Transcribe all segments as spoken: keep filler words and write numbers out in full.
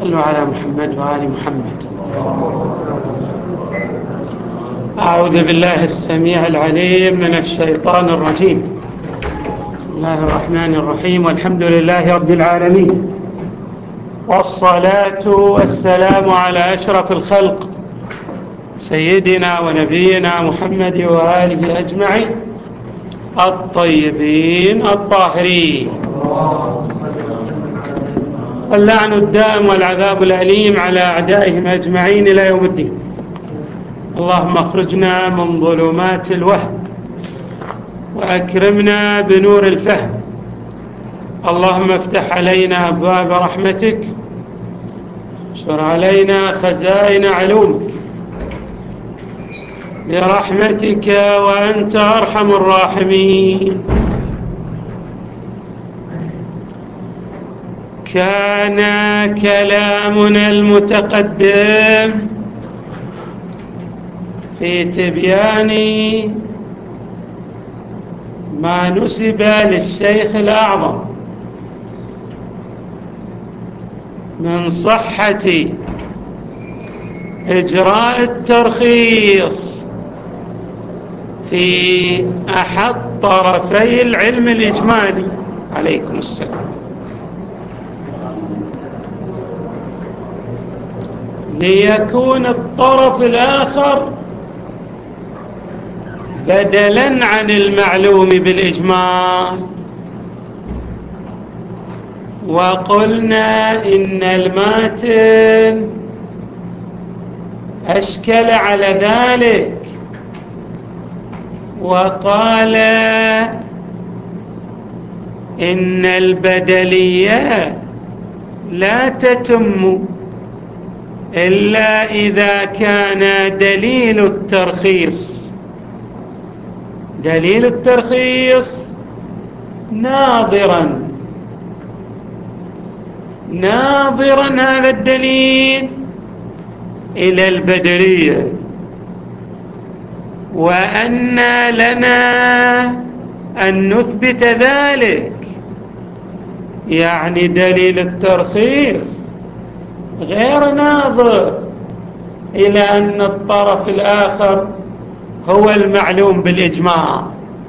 صلوا على محمد وآل محمد. أعوذ بالله السميع العليم من الشيطان الرجيم. بسم الله الرحمن الرحيم، والحمد لله رب العالمين، والصلاة والسلام على أشرف الخلق سيدنا ونبينا محمد وآله أجمعين الطيبين الطاهرين، واللعن الدائم والعذاب الأليم على أعدائهم أجمعين إلى يوم الدين. اللهم اخرجنا من ظلمات الوهم وأكرمنا بنور الفهم. اللهم افتح علينا أبواب رحمتك، انشر علينا خزائن علومك برحمتك وأنت أرحم الراحمين. كان كلامنا المتقدم في تبيان ما نسب للشيخ الأعظم من صحة إجراء الترخيص في أحد طرفي العلم الإجمالي. عليكم السلام. ليكون الطرف الآخر بدلا عن المعلوم بالإجمال. وقلنا إن الماتن أشكل على ذلك، وقال إن البدلية لا تتم إلا إذا كان دليل الترخيص دليل الترخيص ناظرا ناظرا هذا الدليل إلى البدلية، وأن لنا أن نثبت ذلك. يعني دليل الترخيص غير ناظر إلى أن الطرف الآخر هو المعلوم بالإجماع.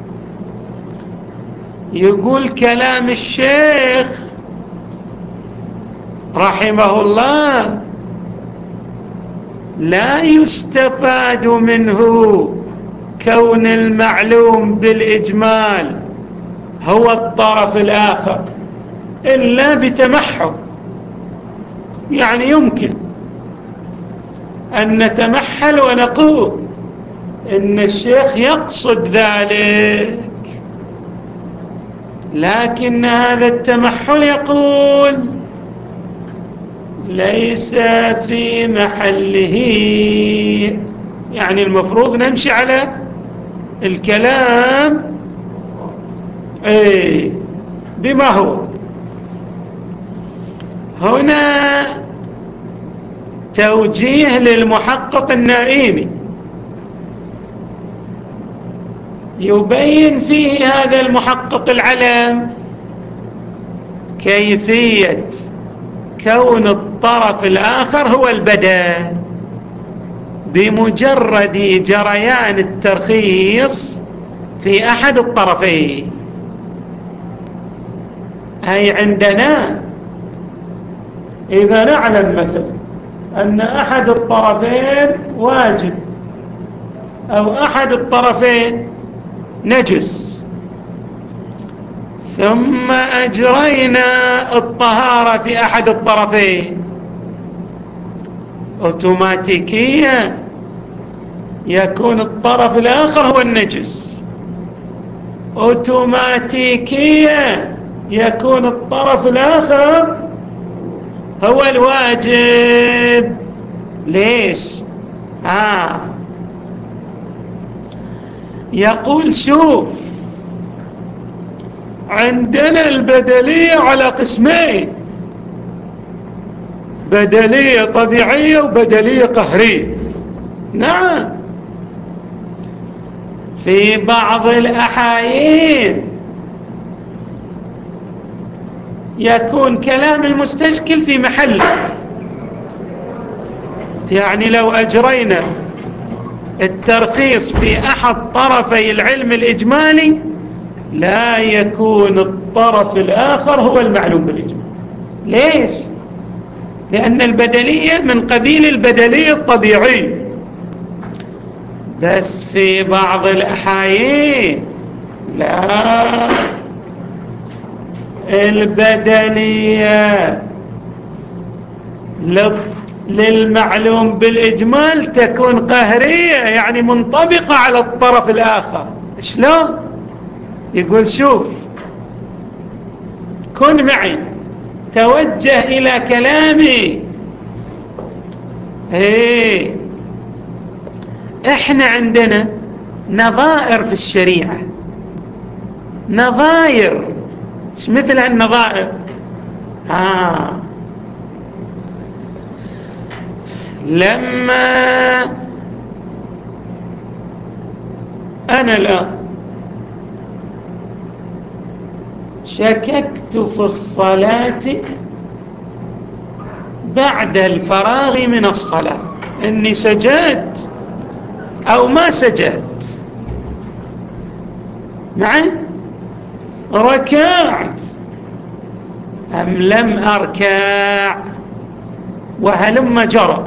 يقول كلام الشيخ رحمه الله لا يستفاد منه كون المعلوم بالإجمال هو الطرف الآخر إلا بتمحض. يعني يمكن أن نتمحل ونقول إن الشيخ يقصد ذلك، لكن هذا التمحل يقول ليس في محله. يعني المفروض نمشي على الكلام ايه بما هو. هنا توجيه للمحقق النائيني يبين فيه هذا المحقق العلم كيفية كون الطرف الآخر هو البدل بمجرد جريان الترخيص في أحد الطرفين. أي عندنا إذا نعلم مثلا أن أحد الطرفين واجب أو أحد الطرفين نجس، ثم أجرينا الطهارة في أحد الطرفين، أوتوماتيكيا يكون الطرف الآخر هو النجس، أوتوماتيكيا يكون الطرف الآخر هو الواجب. ليش؟ آه يقول شوف، عندنا البدلية على قسمين، بدلية طبيعية وبدلية قهرية. نعم، في بعض الأحايين يكون كلام المستشكل في محله، يعني لو أجرينا الترخيص في أحد طرفي العلم الإجمالي لا يكون الطرف الآخر هو المعلوم بالإجمال. ليش؟ لأن البدلية من قبيل البدلية الطبيعي، بس في بعض الأحايين لا، البدلية للمعلوم بالإجمال تكون قهرية، يعني منطبقة على الطرف الآخر. شلون؟ يقول شوف، كن معي، توجه إلى كلامي. ايه، احنا عندنا نظائر في الشريعة، نظائر. ايش مثل النظائر؟ آه لما أنا الآن شككت في الصلاة بعد الفراغ من الصلاة، إني سجدت أو ما سجدت، معي ركعت أم لم أركع، وهلم جرى،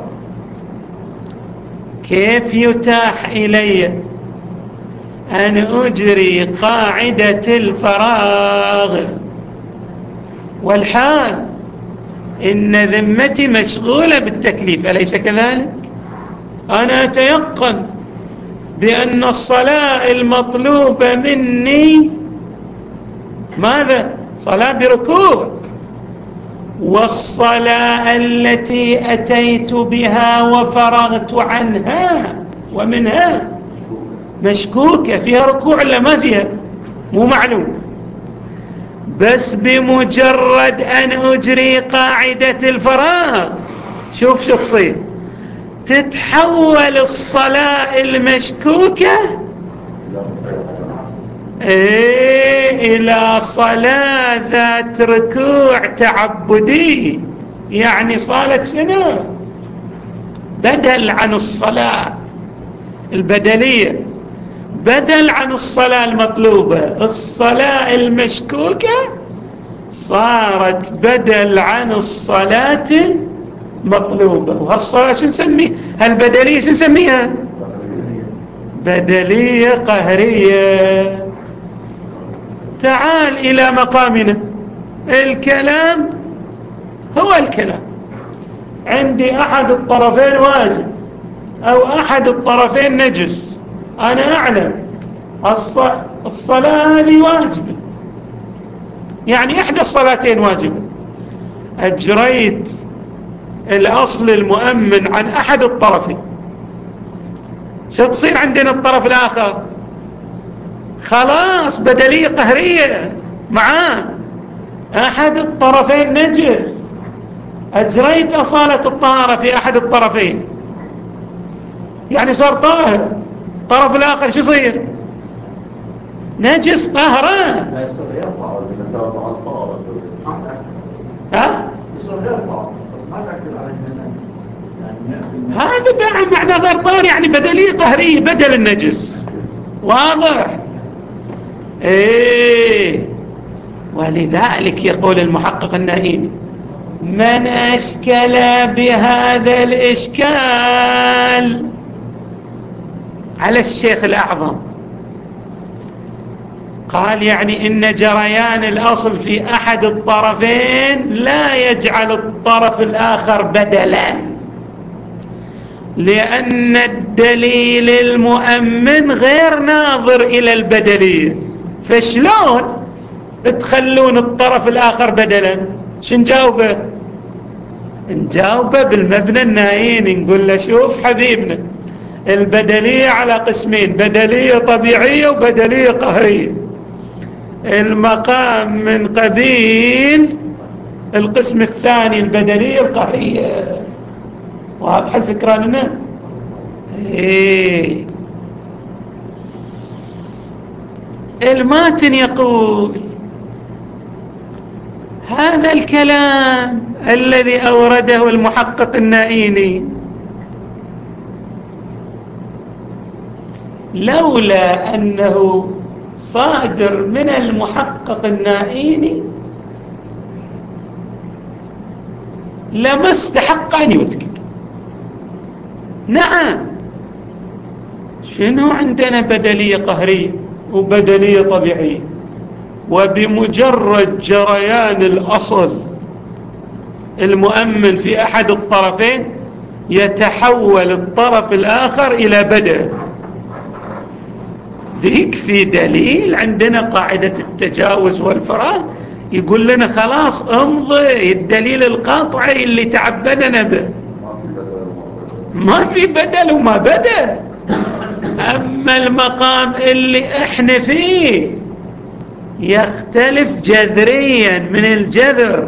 كيف يتاح إلي أن أجري قاعدة الفراغ والحال إن ذمتي مشغولة بالتكليف؟ أليس كذلك؟ أنا أتيقن بأن الصلاة المطلوبة مني ماذا؟ صلاة بركوع، والصلاة التي أتيت بها وفرغت عنها ومنها مشكوكة، فيها ركوع ولا ما فيها؟ مو معلوم. بس بمجرد أن أجري قاعدة الفراغ، شوف شو تصير، تتحول الصلاة المشكوكة إيه إلى صلاة ذات ركوع تعبدي. يعني صالت شنو؟ بدل عن الصلاة البدلية، بدل عن الصلاة المطلوبة. الصلاة المشكوكة صارت بدل عن الصلاة المطلوبة. وهالصلاة شو نسميها؟ هالبدلية شو نسميها؟ بدلية قهرية. تعال إلى مقامنا، الكلام هو الكلام. عندي أحد الطرفين واجب أو أحد الطرفين نجس، أنا أعلم الصلاة هذه واجبة، يعني إحدى الصلاتين واجبة. أجريت الأصل المؤمن عن أحد الطرفين، شو تصير عندنا الطرف الآخر؟ خلاص بدلية قهرية معاه، أحد الطرفين نجس، أجريت أصالة الطهارة في أحد الطرفين، يعني صار طاهر. الطرف الآخر شو يصير؟ نجس قهرا. ها؟ هذا بقى معنى غير طاهر، يعني بدلية قهرية بدل النجس. واضح؟ ايه. ولذلك يقول المحقق النائمي: من أشكل بهذا الإشكال على الشيخ الأعظم، قال يعني إن جريان الأصل في أحد الطرفين لا يجعل الطرف الآخر بدلا، لأن الدليل المؤمن غير ناظر إلى البدلية. فشلون تخلون الطرف الآخر بدلا؟ شو نجاوبه؟ نجاوبه بالمبنى النائين، نقول له شوف حبيبنا، البدلية على قسمين: بدلية طبيعية وبدلية قهرية. المقام من قبيل القسم الثاني، البدلية القهرية. واضح الفكرة لنا؟ إيه. الماتن يقول: هذا الكلام الذي أورده المحقق النائيني لولا أنه صادر من المحقق النائيني لما استحق أن يذكر. نعم، شنو عندنا بدلية قهرية وبدلية طبيعية، وبمجرد جريان الأصل المؤمن في أحد الطرفين يتحول الطرف الآخر إلى بدل. ذيك في دليل عندنا قاعدة التجاوز والفراغ يقول لنا خلاص امضي الدليل القاطعي اللي تعبدنا به، ما في بدل وما بدل. أما المقام اللي احنا فيه يختلف جذريا من الجذر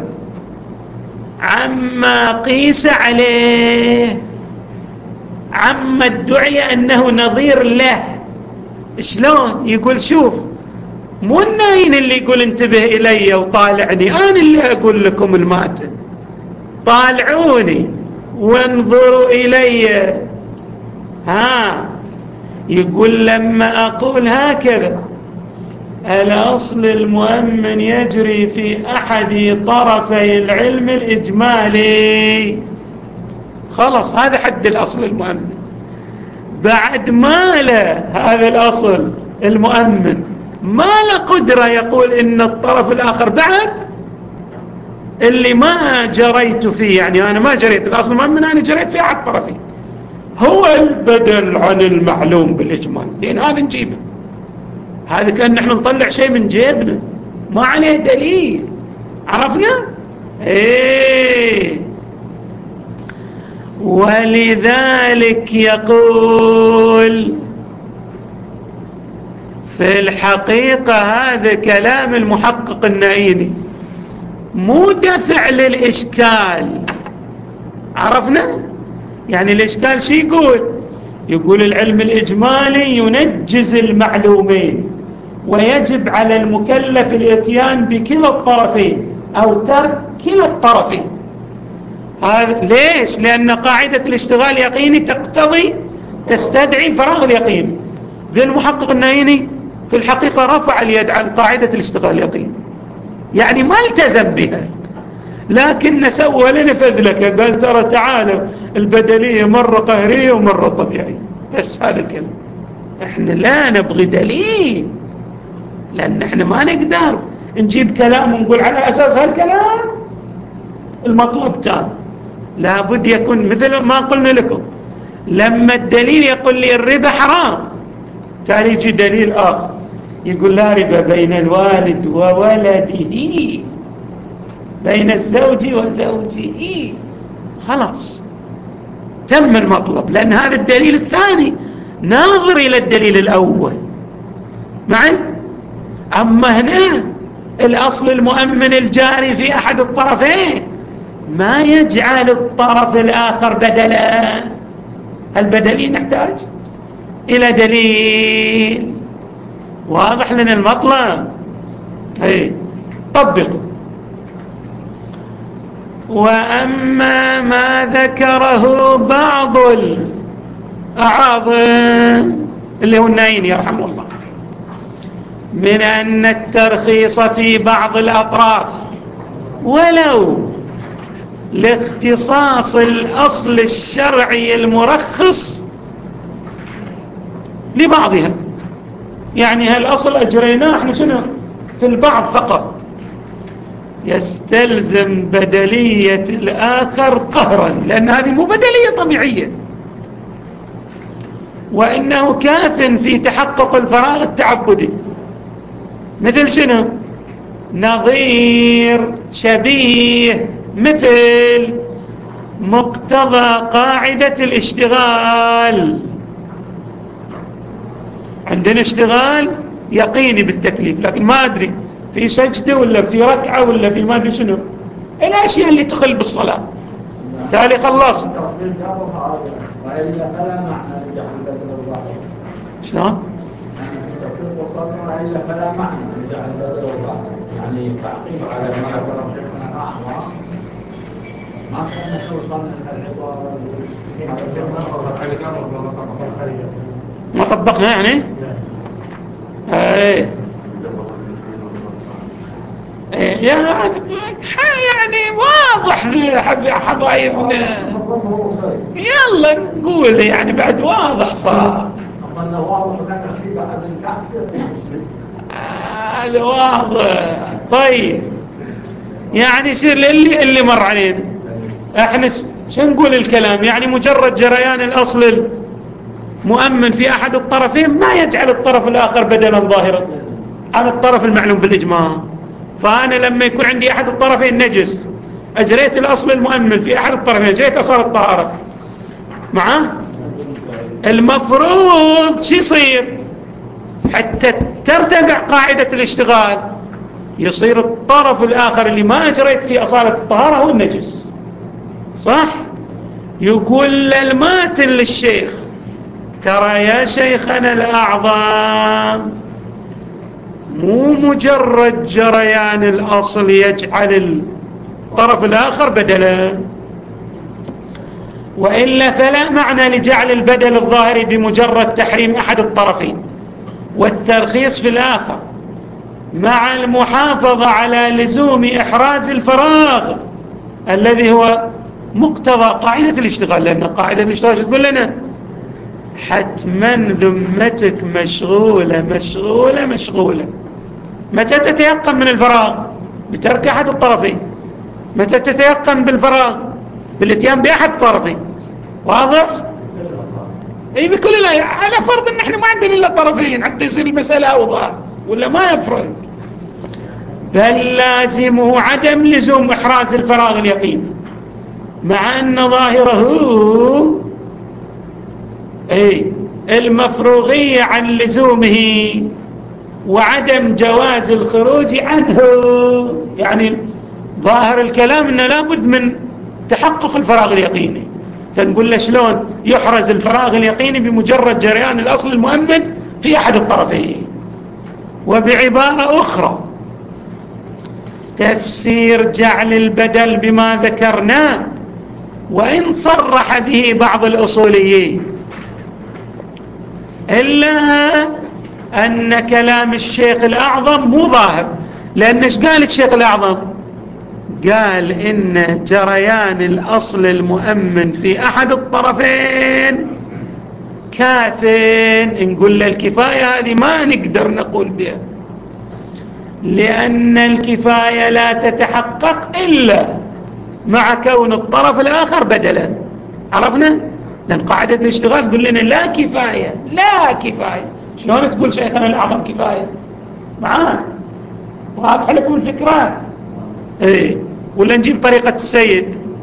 عما قيس عليه، عما ادعي أنه نظير له. شلون؟ يقول شوف، مو الناين اللي يقول انتبه إلي وطالعني، أنا اللي أقول لكم الماتن، طالعوني وانظروا إلي. ها، يقول لما أقول هكذا الأصل المؤمن يجري في أحد طرفي العلم الإجمالي، خلص هذا حد الأصل المؤمن. بعد ما له هذا الأصل المؤمن ما له قدرة يقول إن الطرف الآخر بعد اللي ما جريت فيه، يعني أنا ما جريت الأصل المؤمن، أنا جريت في أحد طرفين، هو البدل عن المعلوم بالإجمال، لأن هذا نجيبه، هذا كأن نحن نطلع شيء من جيبنا ما عليه دليل. عرفنا؟ ايه. ولذلك يقول في الحقيقة هذا كلام المحقق النائيني مو دفع للإشكال. عرفنا؟ يعني الإشكال شي يقول؟ يقول العلم الإجمالي ينجز المعلومين ويجب على المكلف الاتيان بكلا الطرفين أو ترك كلا الطرفين. هذا ليش؟ لأن قاعدة الاشتغال يقيني تقتضي تستدعي فراغ اليقين. ذي المحقق النائيني في الحقيقة رفع اليد عن قاعدة الاشتغال اليقيني، يعني ما التزم بها، لكن سوى لنا فذلك، قال ترى تعالوا البدلية مرة قهرية ومرة طبيعية، بس هذا الكلام. احنا لا نبغي دليل، لأن احنا ما نقدر نجيب كلام ونقول على أساس هالكلام المطلوب تام. لابد يكون مثل ما قلنا لكم، لما الدليل يقول لي الربا حرام، تالي يجي دليل آخر يقول لا ربا بين الوالد وولده، بين الزوج وزوجه، خلاص تم المطلب، لأن هذا الدليل الثاني ناظر إلى الدليل الأول معي. أما هنا الأصل المؤمن الجاري في أحد الطرفين ما يجعل الطرف الآخر بدلا. البدلي نحتاج إلى دليل واضح لنا المطلب. هي طبقوا. وأما ما ذكره بعض الأعاظم اللي هو الناين يرحمه الله من أن الترخيص في بعض الأطراف ولو لاختصاص الأصل الشرعي المرخص لبعضها، يعني هالأصل أجريناه احنا شنو في البعض فقط، يستلزم بدلية الآخر قهرا، لأن هذه مو بدلية طبيعية، وإنه كاف في تحقق الفراغ التعبدي. مثل شنو؟ نظير، شبيه، مثل مقتضى قاعدة الاشتغال. عندنا اشتغال يقيني بالتكليف، لكن ما أدري في سجدة ولا في ركعة ولا في ما أدري شنو الأشياء اللي تخل بالصلاة، تالي خلصت. شلون؟ إلا فلا معنى لجعل بدل وضع، يعني تعقيب على ما ذكر شيخنا الأحمر ما كان وصلنا العبارة ما طبقنا يعني ايه ايه يعني يعني واضح يا حبايبنا. يلا نقول يعني بعد واضح صار هذا واضح. طيب يعني يصير اللي اللي مر علينا احنا شو نقول الكلام يعني مجرد جريان الاصل المؤمن في احد الطرفين ما يجعل الطرف الاخر بدلا ظاهرا عن الطرف المعلوم بالاجماع. فانا لما يكون عندي احد الطرفين نجس اجريت الاصل المؤمن في احد الطرفين اجريت اصل الطهارة معه المفروض شو يصير حتى ترتفع قاعدة الاشتغال يصير الطرف الآخر اللي ما أجريت فيه أصالة الطهارة هو النجس صح. يقول الماتن للشيخ ترى يا شيخنا الأعظم مو مجرد جريان الأصل يجعل الطرف الآخر بدلا وإلا فلا معنى لجعل البدل الظاهري بمجرد تحريم أحد الطرفين والترخيص في الآخر مع المحافظة على لزوم إحراز الفراغ الذي هو مقتضى قاعدة الاشتغال. لأن قاعدة الاشتغال تقول لنا حتما ذمتك مشغولة مشغولة مشغولة. متى تتيقن من الفراغ؟ بترك أحد الطرفين. متى تتيقن بالفراغ؟ بالاتيان بأحد الطرفين. واضح؟ اي بكل الآية على فرض ان احنا ما عندنا الا طرفين حتى يصير المسألة اوضح ولا ما يفرق. بل لازمه عدم لزوم احراز الفراغ اليقيني مع ان ظاهره اي المفروغية عن لزومه وعدم جواز الخروج عنه. يعني ظاهر الكلام انه لابد من تحقق الفراغ اليقيني. فنقول له شلون يحرز الفراغ اليقيني بمجرد جريان الأصل المؤمن في أحد الطرفين. وبعبارة أخرى تفسير جعل البدل بما ذكرناه وإن صرح به بعض الأصوليين إلا أن كلام الشيخ الأعظم مو ظاهر. لأن إيش قال الشيخ الأعظم؟ قال إن جريان الأصل المؤمن في أحد الطرفين كافٍ. نقول له الكفاية هذه ما نقدر نقول بها لأن الكفاية لا تتحقق إلا مع كون الطرف الآخر بدلا. عرفنا؟ لأن قاعدة الاشتغال تقول لنا لا كفاية لا كفاية. شلون تقول شيخنا الأعظم كفاية معاه؟ واضح لكم الفكرة؟ ايه ولا نجيب طريقة السيد؟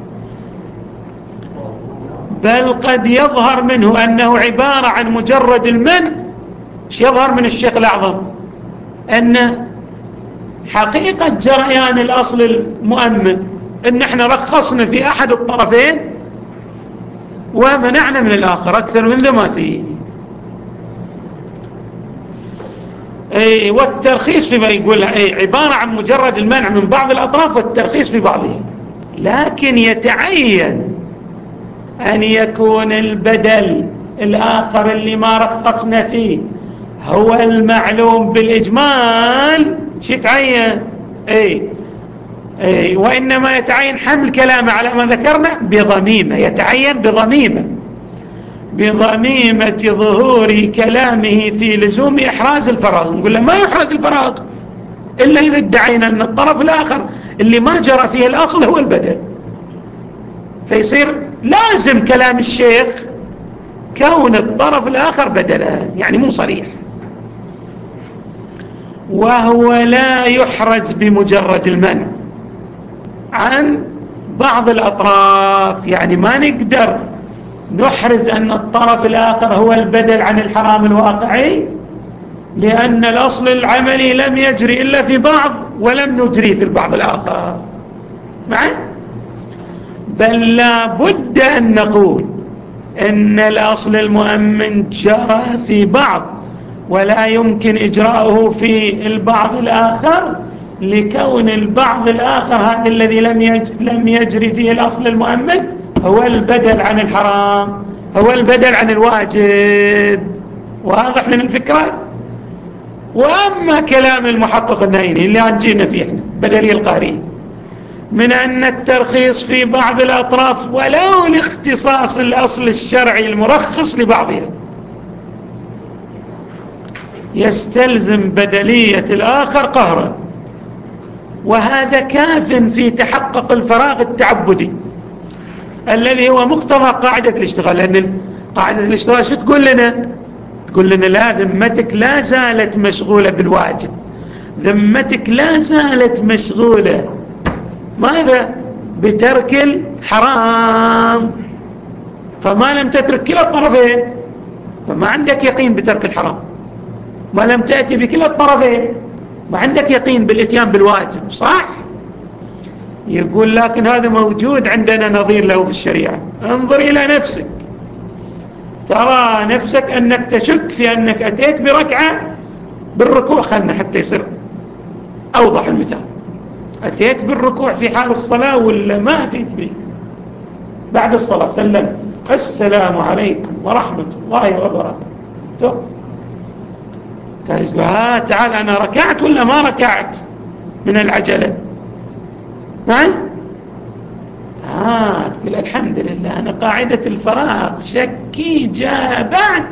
بل قد يظهر منه أنه عبارة عن مجرد المنع. ايش يظهر من الشيخ الأعظم؟ أن حقيقة جريان الأصل المؤمن أن احنا رخصنا في أحد الطرفين ومنعنا من الآخر أكثر من ذا ما فيه. اي والترخيص فيما يقول اي عبارة عن مجرد المنع من بعض الأطراف والترخيص في بعضهم. لكن يتعين أن يكون البدل الآخر اللي ما رخصنا فيه هو المعلوم بالإجمال. شو يتعين؟ اي اي وإنما يتعين حمل كلامه على ما ذكرنا بضميمة. يتعين بضميمة بضميمة ظهور كلامه في لزوم إحراز الفراغ. نقول له ما يحرز الفراغ إلا إذا ادعينا أن الطرف الآخر اللي ما جرى فيه الأصل هو البدل. فيصير لازم كلام الشيخ كون الطرف الآخر بدلا يعني مو صريح. وهو لا يحرز بمجرد المنع عن بعض الأطراف. يعني ما نقدر نحرز أن الطرف الآخر هو البدل عن الحرام الواقعي لأن الأصل العملي لم يجري إلا في بعض ولم نجري في البعض الآخر معي. بل لا بد أن نقول إن الأصل المؤمن جرى في بعض ولا يمكن إجراؤه في البعض الآخر لكون البعض الآخر هذا الذي لم يجري فيه الأصل المؤمن هو البدل عن الحرام هو البدل عن الواجب. واضح لنا الفكرة. وأما كلام المحقق النائيني اللي أنجينا فيه احنا بدلية القهرية من أن الترخيص في بعض الأطراف ولو لاختصاص الأصل الشرعي المرخص لبعضها يستلزم بدلية الآخر قهرا، وهذا كاف في تحقق الفراغ التعبدي الذي هو مقتضى قاعدة الاشتغال. لأن قاعدة الاشتغال شو تقول لنا؟ تقول لنا لا، ذمتك لا زالت مشغولة بالواجب، ذمتك لا زالت مشغولة ماذا؟ بترك الحرام. فما لم تترك كلا الطرفين فما عندك يقين بترك الحرام، ما لم تأتي بكلا الطرفين ما عندك يقين بالاتيان بالواجب، صح؟ يقول لكن هذا موجود عندنا نظير له في الشريعة. انظر إلى نفسك، ترى نفسك أنك تشك في أنك أتيت بركعة بالركوع، خلنا حتى يصير أوضح المثال، أتيت بالركوع في حال الصلاة ولا ما أتيت به؟ بعد الصلاة سلم السلام عليكم ورحمة الله وبركاته، ها تعال أنا ركعت ولا ما ركعت من العجلة؟ نعم؟ آه تقول الحمد لله أنا قاعدة الفراغ شكي جاء بعد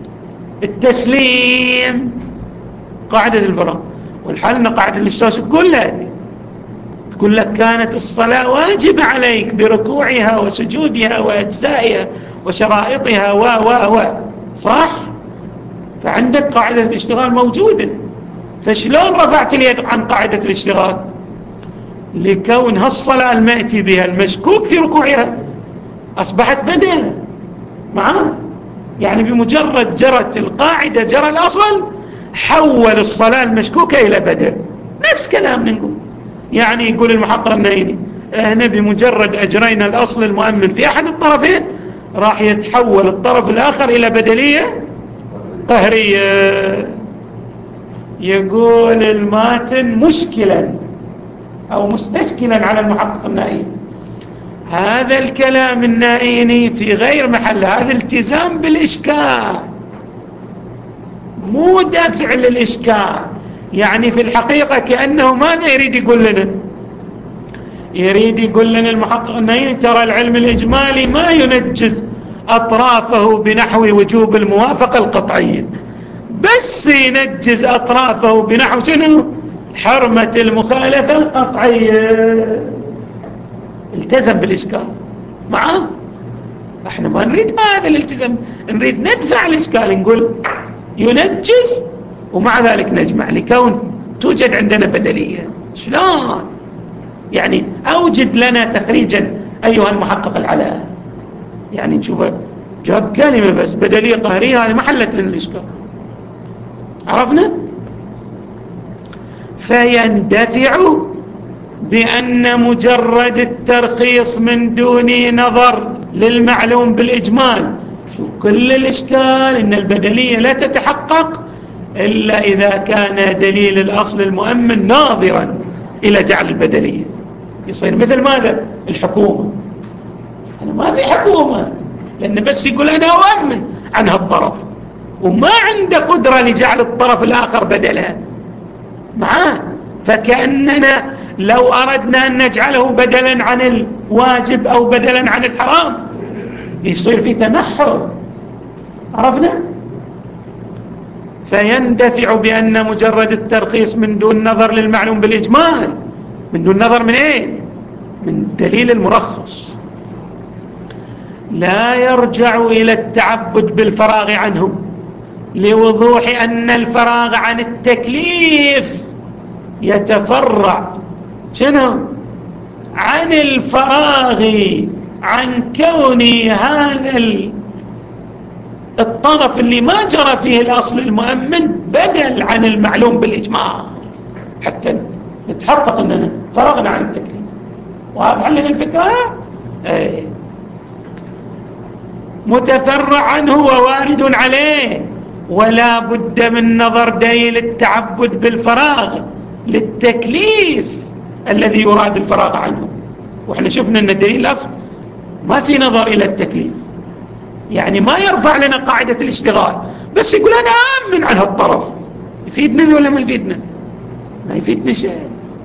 التسليم، قاعدة الفراغ. والحال أن قاعدة الاشتراك تقول لك تقول لك كانت الصلاة واجب عليك بركوعها وسجودها وأجزائها وشرائطها و و و صح؟ فعندك قاعدة الاشتغال موجودة، فشلون رفعت اليد عن قاعدة الاشتغال؟ لكون هالصلاة المأتي بها المشكوك في ركوعها أصبحت بدل معاه، يعني بمجرد جرت القاعدة جرى الأصل حول الصلاة المشكوكة إلى بدل. نفس كلام نقول، يعني يقول المحقق النائيني احنا بمجرد أجرينا الأصل المؤمن في أحد الطرفين راح يتحول الطرف الآخر إلى بدلية قهرية. يقول الماتن مشكلا أو مستشكلا على المحقق النائيني هذا الكلام النائيني في غير محل، هذا التزام بالإشكال مو دفع للإشكال. يعني في الحقيقة كأنه ماذا يريد يقول لنا؟ يريد يقول لنا المحقق النائيني ترى العلم الإجمالي ما ينجز أطرافه بنحو وجوب الموافقة القطعية، بس ينجز أطرافه بنحو شنو؟ حرمة المخالفة القطعية. التزم بالإشكال معاه. احنا ما نريد هذا الالتزام، نريد ندفع الإشكال، نقول ينجز ومع ذلك نجمع لكون توجد عندنا بدلية. شلون؟ يعني أوجد لنا تخريجا أيها المحقق العلاء، يعني نشوف جاب كلمة بس بدلية قهرية، هذه ما حلت لنا الإشكال. عرفنا؟ فيندفع بأن مجرد الترخيص من دون نظر للمعلوم بالإجمال، شو كل الإشكال إن البدلية لا تتحقق إلا إذا كان دليل الأصل المؤمن ناظرا إلى جعل البدلية. يصير مثل ماذا؟ الحكومة. أنا ما في حكومة، لأن بس يقول أنا أؤمن عن هالطرف وما عنده قدرة لجعل الطرف الآخر بدلها معاه. فكأننا لو أردنا أن نجعله بدلا عن الواجب أو بدلا عن الحرام يصير في تنحر. عرفنا؟ فيندفع بأن مجرد الترخيص من دون نظر للمعلوم بالإجمال، من دون نظر من ايه؟ من دليل المرخص، لا يرجع إلى التعبد بالفراغ عنه، لوضوح أن الفراغ عن التكليف يتفرع شنو؟ عن الفراغ عن كون هذا الطرف اللي ما جرى فيه الأصل المؤمن بدل عن المعلوم بالإجماع، حتى نتحقق أننا فرغنا عن التكليف. واضح لنا الفكرة؟ ايه. متفرع عنه ووارد عليه، ولا بد من نظر دليل التعبد بالفراغ للتكليف الذي يراد الفراغ عنه. واحنا شفنا ان الدليل الاصل ما في نظر الى التكليف، يعني ما يرفع لنا قاعدة الاشتغال، بس يقول أنا آمن على هالطرف. يفيدنا ولا ما يفيدنا؟ ما يفيدنا شيء.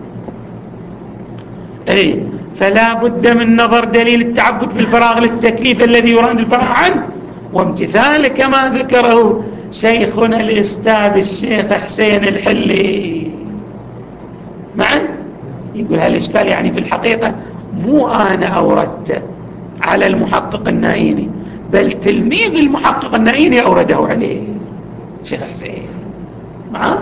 أي فلا بد من نظر دليل التعبد بالفراغ للتكليف الذي يراد الفراغ عنه، وامتثال كما ذكره شيخنا الأستاذ الشيخ حسين الحلي. معا يقول هالإشكال يعني في الحقيقة مو أنا أوردته على المحقق النائيني، بل تلميذ المحقق النائيني أورده عليه شيخ حسين. معا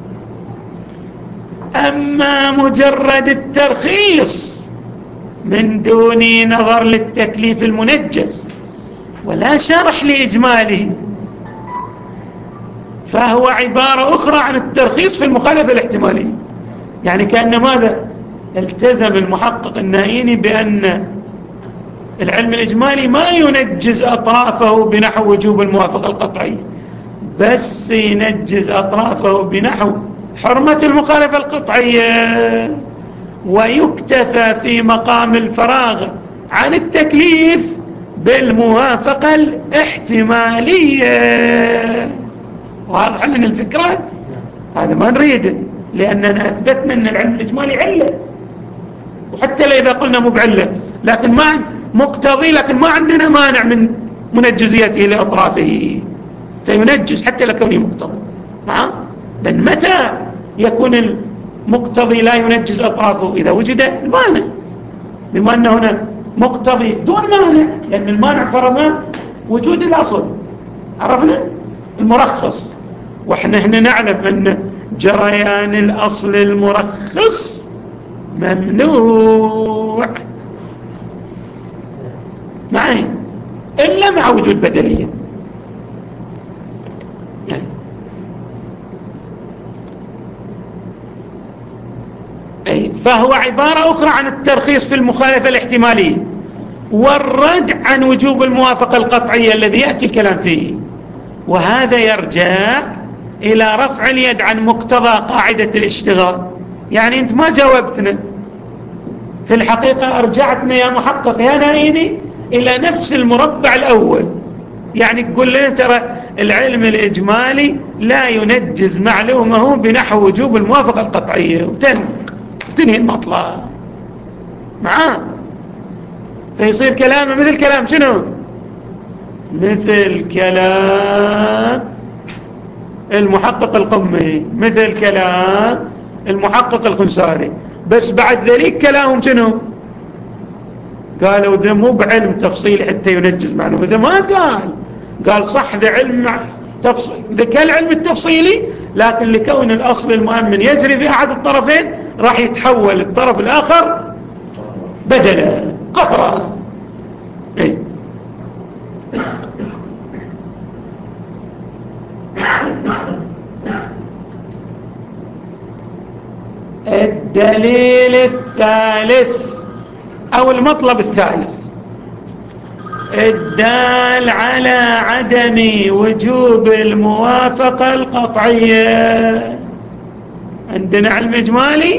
أما مجرد الترخيص من دون نظر للتكليف المنجز ولا شرح لإجماله، فهو عبارة أخرى عن الترخيص في المخالفة الاحتمالية. يعني كأن ماذا؟ التزم المحقق النائيني بأن العلم الإجمالي ما ينجز أطرافه بنحو وجوب الموافقة القطعية، بس ينجز أطرافه بنحو حرمة المخالفة القطعية، ويكتفى في مقام الفراغ عن التكليف بالموافقة الاحتمالية. واضح لنا الفكرة؟ هذا ما نريده، لأننا أثبتنا أن العلم الإجمالي علة، وحتى لا إذا قلنا مو بعلة لكن ما مقتضي، لكن ما عندنا مانع من منجزيته لأطرافه، فينجز حتى لكونه مقتضي. نعم، لأن متى يكون المقتضي لا ينجز أطرافه؟ إذا وجد المانع، بما أن هنا مقتضي دون مانع، لأن المانع فرضنا وجود الأصل، عرفنا المرخص، وإحنا هنا نعلم أن جريان الأصل المرخص ممنوع معي إلا مع وجود بدلية. أي فهو عبارة أخرى عن الترخيص في المخالفة الاحتمالية والرد عن وجوب الموافقة القطعية الذي يأتي الكلام فيه، وهذا يرجع إلى رفع اليد عن مقتضى قاعدة الاشتغال. يعني أنت ما جاوبتنا في الحقيقة، أرجعتنا يا محقق يا نائيني إلى نفس المربع الأول. يعني تقول لنا ترى العلم الإجمالي لا ينجز معلومه بنحو وجوب الموافقة القطعية، وتنهي المطلع معاه، فيصير كلامه مثل كلام شنو؟ مثل كلام المحقق القمي، مثل كلام المحقق الخنساري، بس بعد ذلك كلامهم شنو؟ قالوا ذا مو بعلم تفصيل حتى ينجز معلومه، ذا ما قال قال صح ذا علم تفصيل، ذا كالعلم التفصيلي، لكن لكون الأصل المؤمن يجري في أحد الطرفين راح يتحول الطرف الآخر بدلا قهرا. ايه الدليل الثالث أو المطلب الثالث الدال على عدم وجوب الموافقة القطعية. عندنا علم إجمالي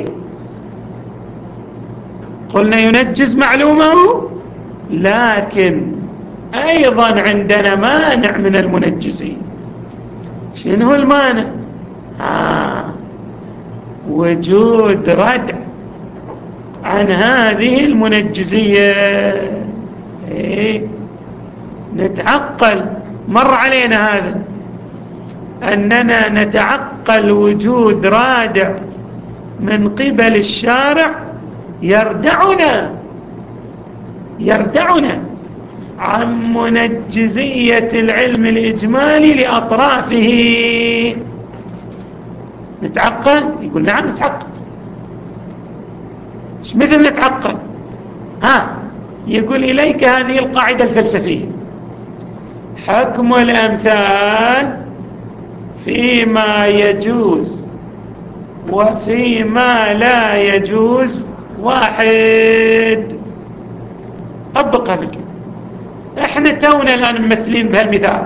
قلنا ينجز معلومه، لكن أيضا عندنا مانع من المنجزين. شنو المانع؟ آه وجود ردع عن هذه المنجزية. إيه؟ نتعقل، مر علينا هذا، أننا نتعقل وجود رادع من قبل الشارع يردعنا يردعنا عن منجزية العلم الإجمالي لأطرافه. نتعقل؟ يقول نعم نتعقل. ايش مثل نتعقل؟ ها يقول إليك هذه القاعدة الفلسفية: حكم الأمثال فيما يجوز وفيما لا يجوز واحد. طبقها في الكلام. احنا تونا الآن ممثلين بهالمثال.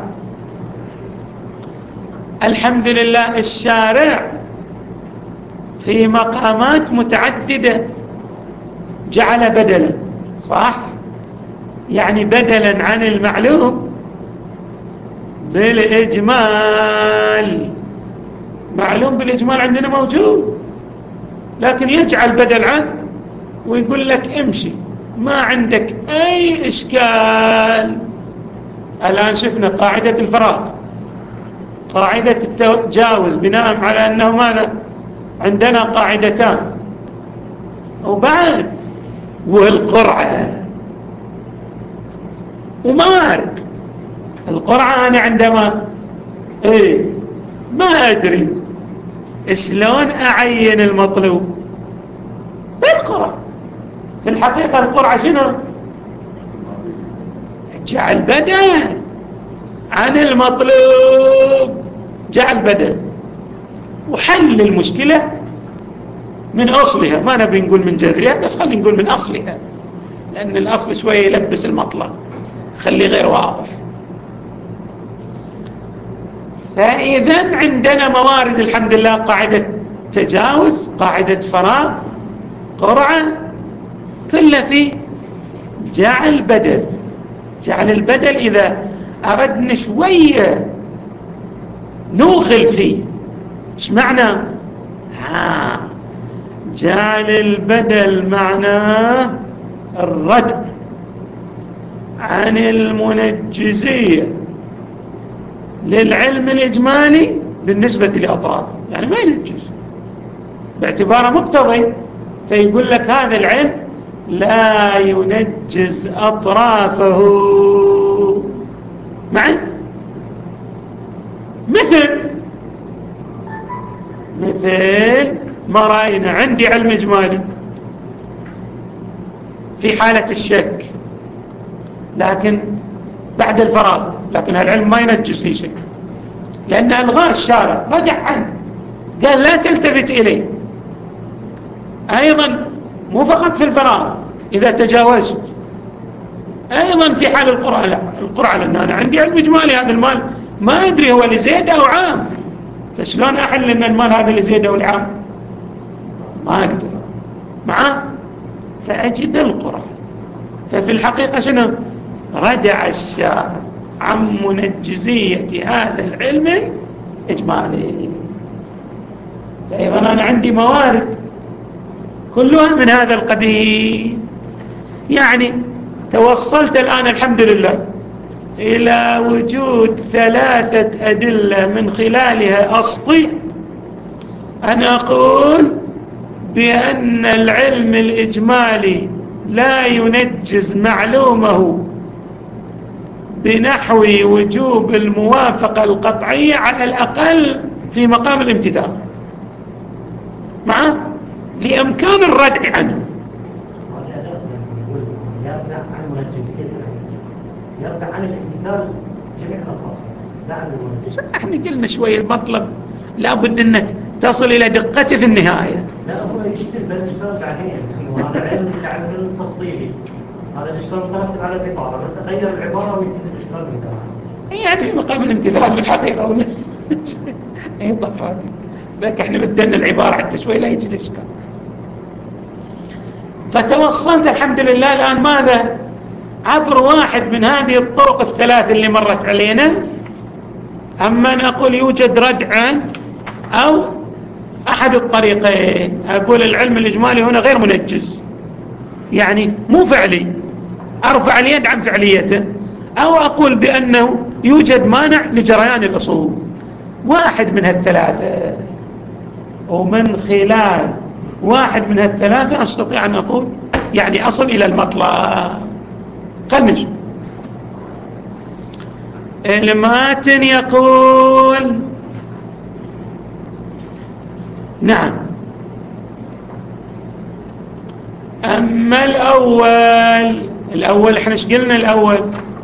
الحمد لله الشارع في مقامات متعددة جعل بدلا، صح؟ يعني بدلا عن المعلوم بالإجمال. معلوم بالإجمال عندنا موجود، لكن يجعل بدل عن ويقول لك امشي، ما عندك أي إشكال. الآن شفنا قاعدة الفراغ، قاعدة التجاوز، بناء على أنه ماذا عندنا قاعدتان، وبعد والقرعة وموارد. القرعة أنا عندما إيه ما أدري شلون أعين المطلوب بالقرعة. في الحقيقة القرعة شنو؟ جعل بدل عن المطلوب، جعل بدل وحل المشكلة من أصلها. ما نبي نقول من جذرها، بس خلي نقول من أصلها، لأن الأصل شوية يلبس المطلب، خليه غير واضح. فإذا عندنا موارد الحمد لله، قاعدة تجاوز، قاعدة فراغ، قرعة، كلها في جعل بدل. جعل البدل إذا أردنا شوية نوغل فيه، ايش معنى؟ ها جعل البدل معناه الردع عن المنجزية للعلم الإجمالي بالنسبة لأطرافه، يعني ما ينجز باعتباره مقتضي، فيقول لك هذا العلم لا ينجز أطرافه. معي؟ مثل مثل ما رأينا عندي علم إجمالي في حالة الشك، لكن بعد الفراغ، لكن هالعلم ما ينجز لي شيء، لأن ألغاه الشارع، رجع عنه، قال لا تلتفت إليه. أيضا مو فقط في الفراغ، إذا تجاوزت أيضا في حال القرعة، لا القرعة لأن أنا عندي علم إجمالي، هذا المال ما أدري هو لزيد أو عام، فشلون أحل أن المال هذا لزيد أو العام؟ ما أقدر معاه، فأجد القرعة. ففي الحقيقة شنو؟ رجع الشارع عن منجزية هذا العلم الإجمالي. فأيضا أنا عندي موارد كلها من هذا القبيل. يعني توصلت الآن الحمد لله إلى وجود ثلاثة أدلة من خلالها أستطيع أن أقول بأن العلم الإجمالي لا ينجز معلومه بنحو وجوب الموافقة القطعية على الأقل في مقام الامتثال، معه لإمكان الردع عنه. يرجع عن منجزيته، يرجع عن الامتثال جميع الأطراف، لا عن المنجز. احنا قلنا شوية المطلب لابد أنك تصل إلى دقته في النهاية. لا هو يشتغل بالاشتغال بعدين، وهذا علم العلم التفصيلي، هذا الاشتغال مترتب على العبارة، بس تغير العبارة ويبتدي الاشتغال من كلامه. يعني مقام الامتثال في الحقيقة ولا اي ضحك لك، احنا بدلنا العبارة حتى شوي لا يجي الاشكال. فتوصلت الحمد لله الآن ماذا؟ عبر واحد من هذه الطرق الثلاث اللي مرت علينا. أما أن أقول يوجد ردع أو أحد الطريقين، أقول العلم الإجمالي هنا غير منجز، يعني مو فعلي، أرفع اليد عن فعليته، أو أقول بأنه يوجد مانع لجريان الأصول. واحد من هالثلاثة، ومن خلال واحد من هالثلاثة أستطيع أن أقول يعني أصل إلى المطلب. خلنا نشوف. الماتن يقول نعم. أما الأول الأول احنا ايش قلنا؟ الأول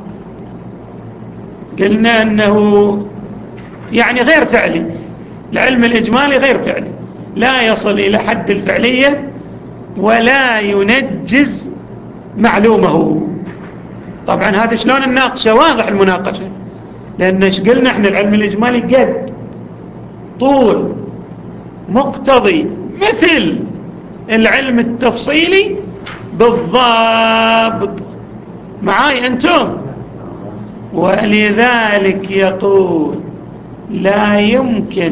قلنا أنه يعني غير فعلي، العلم الإجمالي غير فعلي، لا يصل إلى حد الفعلية ولا ينجز معلومه. طبعا هذا شلون الناقشة؟ واضح المناقشة، لأن ايش قلنا احنا؟ العلم الإجمالي قد طول مقتضي مثل العلم التفصيلي بالضبط. معاي أنتم؟ ولذلك يقول لا يمكن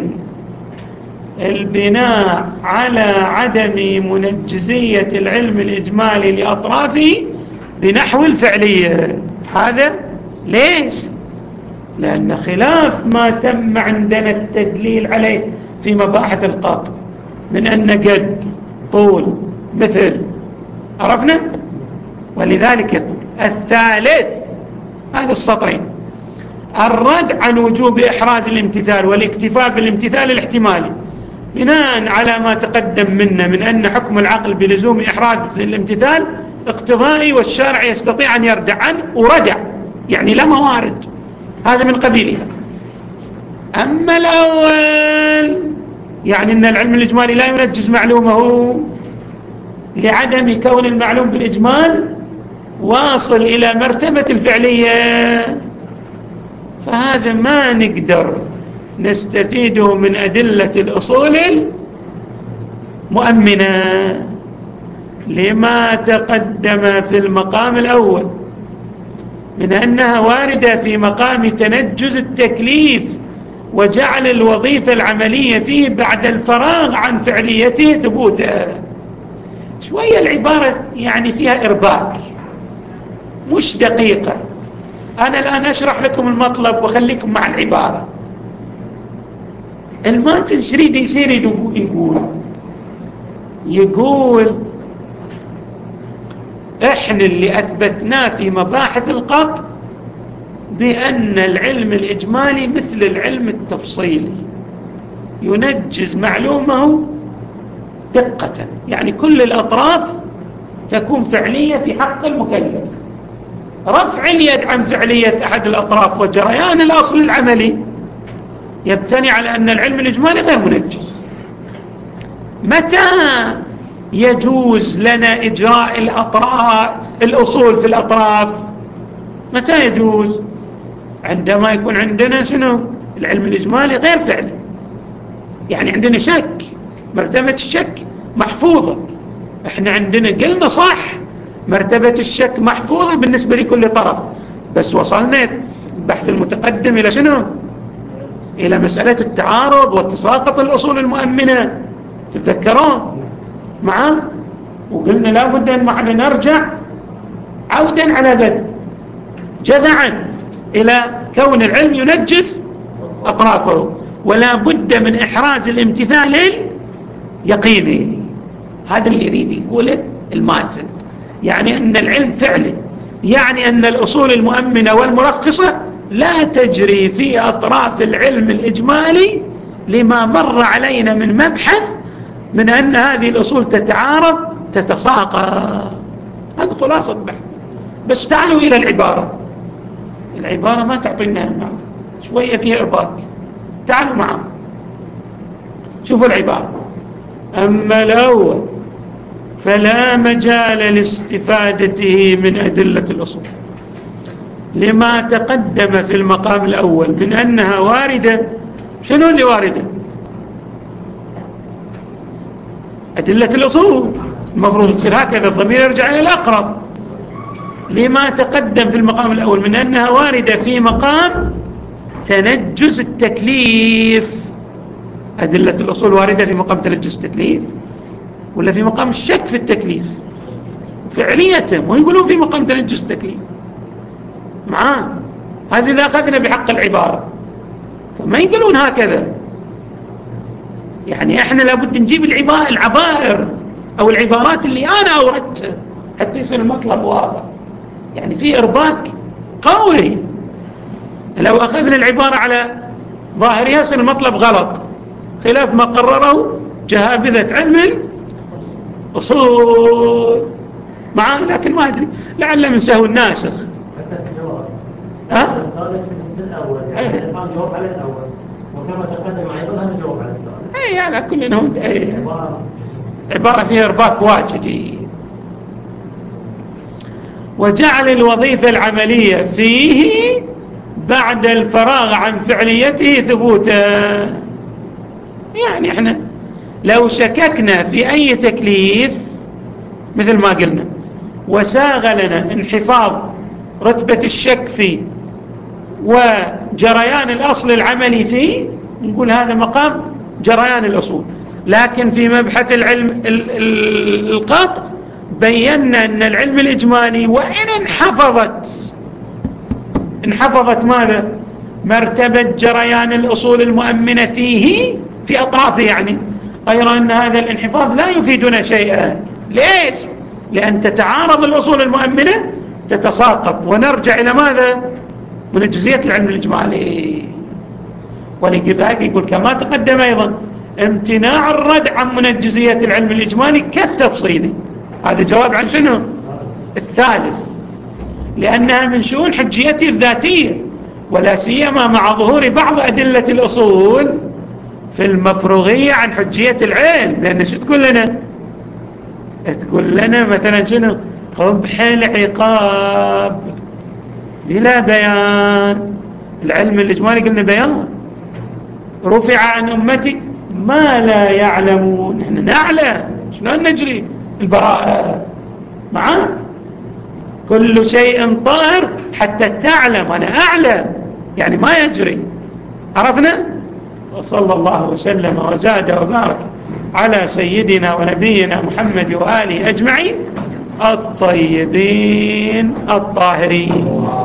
البناء على عدم منجزية العلم الإجمالي لأطرافه بنحو الفعلية. هذا ليش؟ لأن خلاف ما تم عندنا التدليل عليه في مباحث القاطع من أن قد طول مثل عرفنا. ولذلك يقول الثالث هذا السطرين الرد عن وجوب إحراز الامتثال والاكتفاء بالامتثال الاحتمالي بناء على ما تقدم منا من أن حكم العقل بلزوم إحراز الامتثال اقتضائي والشارع يستطيع أن يردع عنه وردع يعني لا موارد، هذا من قبيلها. أما الأول يعني أن العلم الإجمالي لا ينجز معلومه لعدم كون المعلوم بالإجمال واصل إلى مرتبة الفعلية، فهذا ما نقدر نستفيده من أدلة الأصول المؤمنة لما تقدم في المقام الأول من أنها واردة في مقام تنجز التكليف وجعل الوظيفة العملية فيه بعد الفراغ عن فعليته ثبوتا. شوية العبارة يعني فيها إرباك مش دقيقة. أنا الآن أشرح لكم المطلب وخليكم مع العبارة. الماتن شريد يصير يقول يقول إحنا اللي أثبتناه في مباحث القطع بأن العلم الإجمالي مثل العلم التفصيلي ينجز معلومه دقة، يعني كل الأطراف تكون فعلية في حق المكلف. رفع اليد عن فعلية أحد الأطراف وجريان الأصل العملي يبتني على أن العلم الإجمالي غير منجز. متى يجوز لنا إجراء الأطراف الأصول في الأطراف؟ متى يجوز؟ عندما يكون عندنا شنو؟ العلم الإجمالي غير فعلي، يعني عندنا شك، مرتبة الشك محفوظة. احنا عندنا قلنا صح مرتبة الشك محفوظة بالنسبة لكل طرف، بس وصلنا في البحث المتقدم إلى شنو؟ إلى مسألة التعارض وتساقط الأصول المؤمنة، تتذكرون معه؟ وقلنا لا بد أن معنا نرجع عودا على قد جذعا إلى كون العلم ينجز أطرافه، ولا بد من إحراز الامتثال اليقيني. هذا اللي يريد يقوله الماتن، يعني أن العلم فعلي، يعني أن الأصول المؤمنة والمرخصة لا تجري في أطراف العلم الإجمالي لما مر علينا من مبحث من أن هذه الأصول تتعارض تتساقط. هذا خلاصة بحث. بس تعالوا إلى العبارة. العبارة ما تعطينا المعنى، شوية فيها إرباك. تعالوا معه شوفوا العبارة. أما الأول فلا مجال لاستفادته من أدلة الأصول لما تقدم في المقام الأول من أنها واردة. شنو اللي واردة؟ أدلة الأصول. المفروض تصير هكذا، الضمير يرجع إلى الأقرب. لما تقدم في المقام الأول من أنها واردة في مقام تنجز التكليف. أدلة الأصول واردة في مقام تنجز التكليف ولا في مقام الشك في التكليف فعلية، ويقولون في مقام تنجز التكليف معاه. هذه إذا أخذنا بحق العبارة، فما يقولون هكذا. يعني إحنا لابد نجيب العبائر أو العبارات اللي أنا أوردتها حتى يصير المطلب واضح. يعني في إرباك قوي. لو أخذنا العبارة على ظاهرها يصير المطلب غلط خلاف ما قرره جهابذة علم الأصول معاه. لكن ما أدري لعل من سهو الناسخ. ها؟ الأول يعني الآن جواب على الأول وكما تقدم أيضا هذا جواب على الثاني. أي على كل نهود. أي عبارة فيها إرباك واجد. وجعل الوظيفة العملية فيه بعد الفراغ عن فعليته ثبوتا. يعني احنا لو شككنا في أي تكليف مثل ما قلنا وساغ لنا انحفاظ رتبة الشك فيه وجريان الأصل العملي فيه، نقول هذا مقام جريان الأصول. لكن في مبحث العلم القطع بينا أن العلم الإجمالي وإن انحفظت انحفظت ماذا؟ مرتبة جريان الأصول المؤمنة فيه في أطرافه، يعني غير أن هذا الانحفاظ لا يفيدنا شيئا. ليش؟ لأن تتعارض الأصول المؤمنة تتساقط، ونرجع إلى ماذا؟ من جزئيات العلم الإجمالي. ولذلك يقول كما تقدم أيضا امتناع الرد عن منجزية العلم الإجمالي كالتفصيلي. هذا جواب عن شنو؟ الثالث، لأنها من شؤون حجيته الذاتية، ولا سيما مع ظهور بعض أدلة الأصول في المفروغية عن حجية العلم. لأن شو تقول لنا؟ تقول لنا مثلا شنو؟ قبح العقاب بلا بيان. العلم الإجمالي قلنا بيان. رفع عن أمتي ما لا يعلمون. نحن نعلم، شلون نجري البراءة؟ معاه كل شيء طاهر حتى تعلم أنا أعلم، يعني ما يجري. عرفنا؟ وصلى الله وسلم وزاد وبارك على سيدنا ونبينا محمد وآله أجمعين الطيبين الطاهرين.